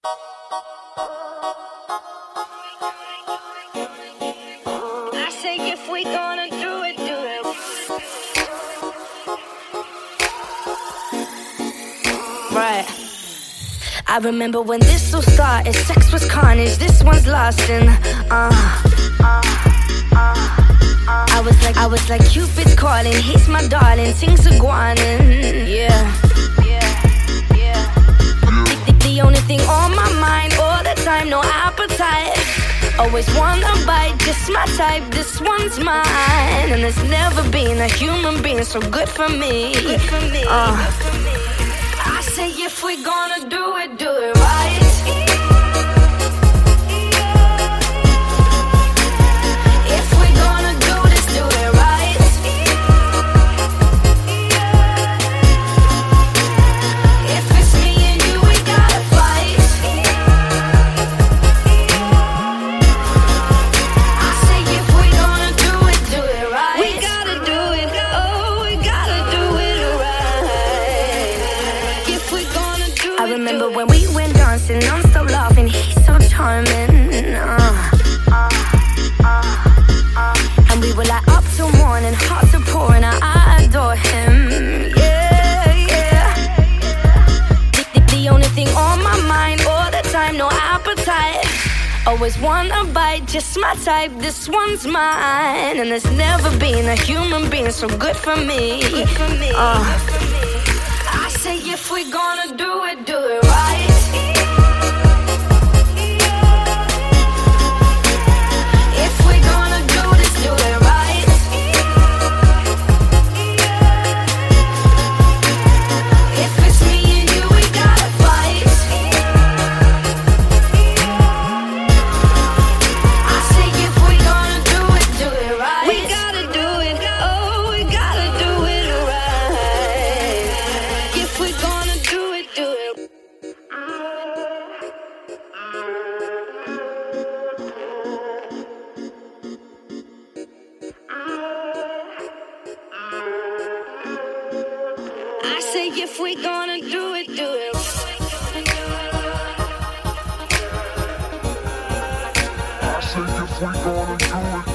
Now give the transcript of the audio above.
I say if we gonna do it, do it. Right. I remember when this all started. Sex was carnage, this one's lasting. I was like Cupid's calling. He's my darling, things are guanin'. Yeah. The only thing on my mind all the time, no appetite. Always wanna bite, just my type, this one's mine. And there's never been a human being so good for me. I say if we gonna do it right. If we gonna do this, do it right. If it's me and you, we gotta fight. I say if we gonna do it right. We gotta do it, oh, we gotta do it right. If we gonna do it, I remember when we went dancing, non-stop laughing, he's so charming. And we were like up till morning, hearts are pouring, I adore him. Yeah. The only thing on my mind all the time, no appetite. Always wanna bite, just my type, this one's mine. And there's never been a human being so good for me. I say if we gonna do it right. If we gonna do this, do it right. If it's me and you, we gotta fight. I say if we gonna do it right. We gotta do it, oh, we gotta do it right. If we gonna do it, do it. I say if we gonna do it, do it. I say if we gonna do it.